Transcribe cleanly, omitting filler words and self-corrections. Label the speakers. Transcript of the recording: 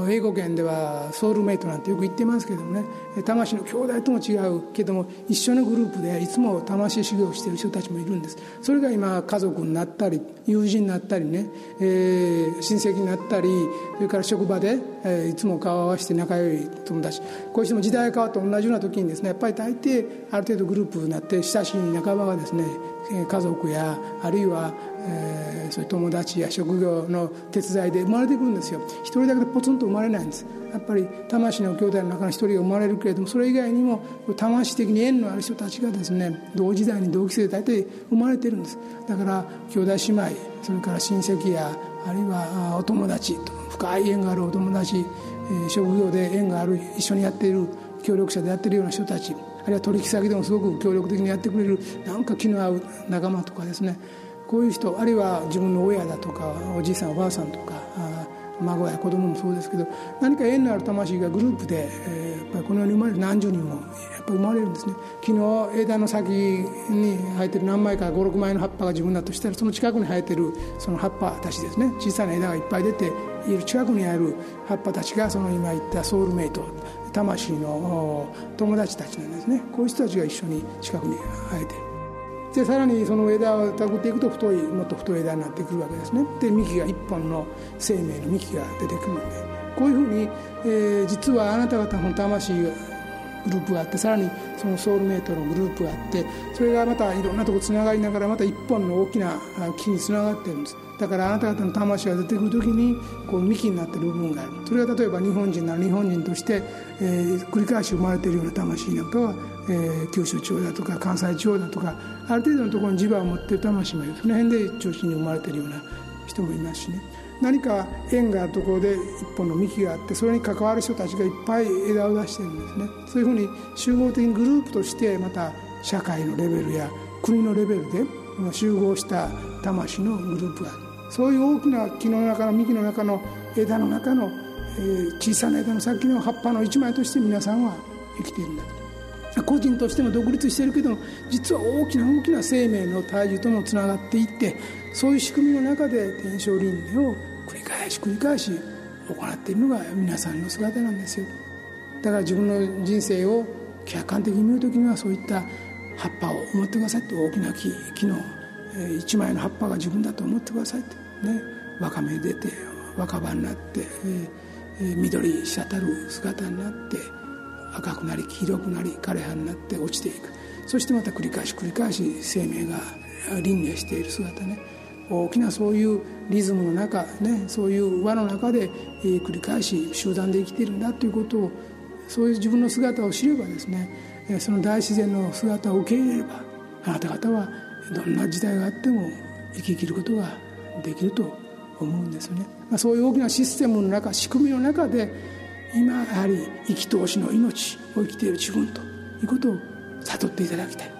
Speaker 1: 英語圏ではソウルメイトなんてよく言ってますけどもね、魂の兄弟とも違うけども一緒のグループでいつも魂修行をしている人たちもいるんです。それが今家族になったり友人になったりね、親戚になったり、それから職場で、いつも顔を合わせて仲良い友達、こういう人も時代が変わって同じような時にですね、やっぱり大抵ある程度グループになって親しい仲間がですね、家族やあるいはそういう友達や職業の手伝いで生まれてくるんですよ。一人だけでポツンと生まれないんです。やっぱり魂の兄弟の中の一人が生まれるけれども、それ以外にも魂的に縁のある人たちがですね、同時代に同期生で大体生まれてるんです。だから兄弟姉妹、それから親戚やあるいはお友達と深い縁があるお友達、職業で縁がある一緒にやっている協力者でやっているような人たち、あるいは取引先でもすごく協力的にやってくれるなんか気の合う仲間とかですね、こういう人、あるいは自分の親だとかおじいさんおばあさんとか孫や子供もそうですけど、何か縁のある魂がグループで、やっぱりこの世に生まれる何十人もやっぱり生まれるんですね。昨日枝の先に生えてる何枚か 5,6 枚の葉っぱが自分だとしたら、その近くに生えてるその葉っぱたちですね、小さな枝がいっぱい出ている近くにある葉っぱたちがその今言ったソウルメイト、魂の友達たちなんですね。こういう人たちが一緒に近くに生えている。でさらにその枝をたぐっていくともっと太い枝になってくるわけですね。で幹が一本の生命の幹が出てくるので、こういうふうに、実はあなた方の魂グループがあって、さらにそのソウルメイトのグループがあって、それがまたいろんなとこつながりながらまた一本の大きな木につながっているんです。だからあなた方の魂が出てくるときにこう幹になっている部分がある。それが例えば日本人なら日本人として、繰り返し生まれているような魂なんかは、九州地方だとか関西地方だとか、ある程度のところに磁場を持っている魂もいる。その辺で中心に生まれているような人もいますしね。何か縁があるところで一本の幹があって、それに関わる人たちがいっぱい枝を出しているんですね。そういうふうに集合的にグループとしてまた社会のレベルや国のレベルで集合した魂のグループがある。そういう大きな木の中の幹の中の枝の中の、小さな枝の先の葉っぱの一枚として皆さんは生きているんだと。個人としても独立しているけども、実は大きな大きな生命の体重ともつながっていって、そういう仕組みの中で天正輪廻を繰り返し行っているのが皆さんの姿なんですよ。だから自分の人生を客観的に見るときには、そういった葉っぱを思ってくださいと。大きな木の一枚の葉っぱが自分だと思ってくださいとね。若芽出て若葉になって、緑滴る姿になって、赤くなり黄色くなり枯れ葉になって落ちていく。そしてまた繰り返し生命が輪廻している姿ね。大きなそういうリズムの中ね、そういう輪の中で、繰り返し集団で生きているんだということを、そういう自分の姿を知ればですね、その大自然の姿を受け入れれば、あなた方はどんな時代があっても生き切ることができると思うんですよね。そういう大きなシステムの中、仕組みの中で、今やはり生き通しの命を生きている自分ということを悟っていただきたい。